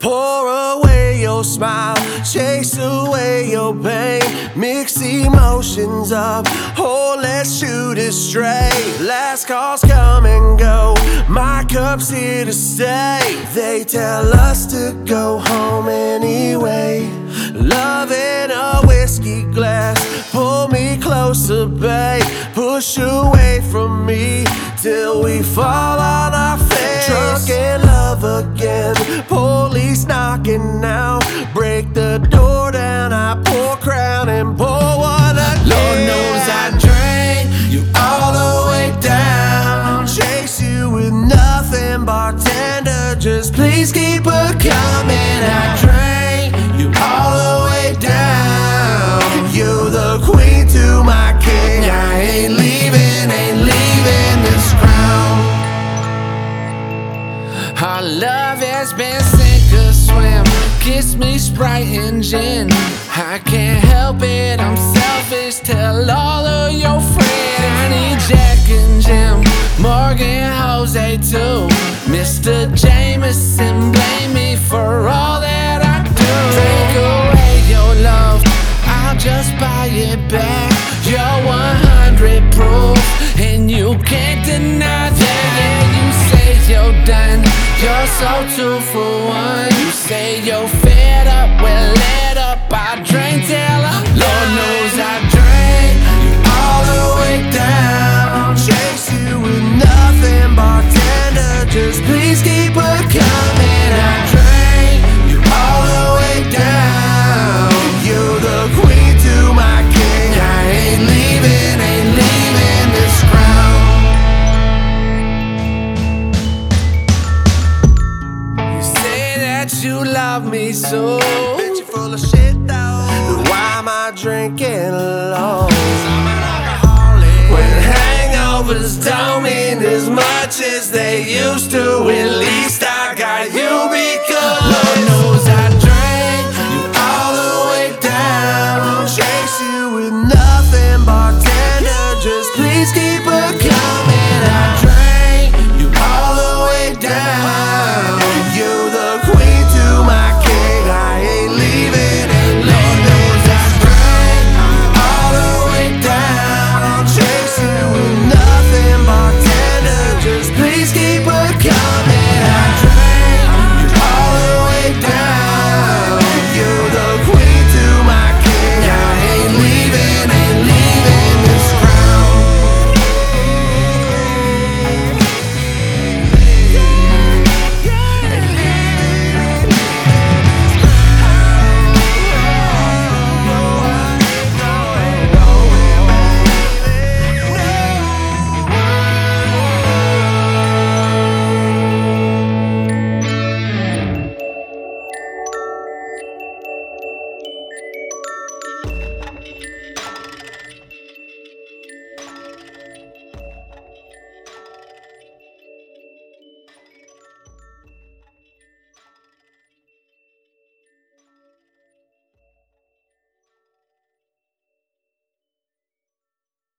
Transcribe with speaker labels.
Speaker 1: Pour away your smile, chase away your pain. Mix emotions up, oh let's shoot it straight. Last calls come and go, my cup's here to stay. They tell us to go home anyway. Love in a whiskey glass, pull me closer babe. Push away from me till we fall on our face. Drunk in love again, police knocking now. Break the door down, I pour Crown and pour one again.
Speaker 2: Lord knows I drain you all the way down.
Speaker 1: Chase you with nothing, bartender, just please keep her coming.
Speaker 2: I drain you all the way down.
Speaker 1: You're the queen to my king.
Speaker 2: I ain't leaving this crown. Our love has been sink or swim. Kiss me Sprite and gin. I can't help it, I'm selfish. Tell all of your friends. I need Jack and Jim, Morgan, Jose too. Mr. Jameson, blame me for all that I do. Take away your love, I'll just buy it back. You're 100 proof, and you can't deny that. Yeah, you say you're done, you're so 2 for 1. You say you're fed up, well let up. I drink till I'm done. Lord knows I drank you all the way down.
Speaker 1: Chase you with nothing, bartender, just please keep her coming.
Speaker 2: I drank you all the way down.
Speaker 1: You're the queen to my king.
Speaker 2: I ain't leaving this crown. You say that you love me so.
Speaker 1: Bitch, you full of shit though. Then why am I drinking alone? 'Cause I'm an alcoholic. When hangovers don't mean as much as they used to, at least